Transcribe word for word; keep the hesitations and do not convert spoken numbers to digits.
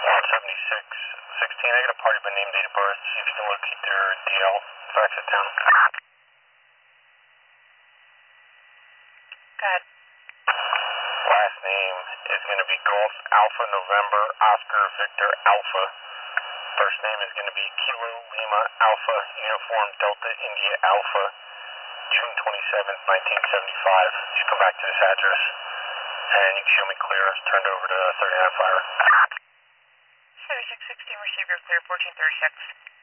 seventy-six sixteen, I got a party by name, date of birth. See if you can locate their D L. Fax it down. Go ahead. Last name is going to be Golf Alpha November Oscar Victor Alpha. First name is going to be Kilo Lima Alpha Uniform Delta India Alpha. June twenty-seventh, nineteen seventy-five. Just come back to this address and you can show me clear. Turned over to thirty-nine Fire. seventy-six sixteen, receive your clear, fourteen thirty-six.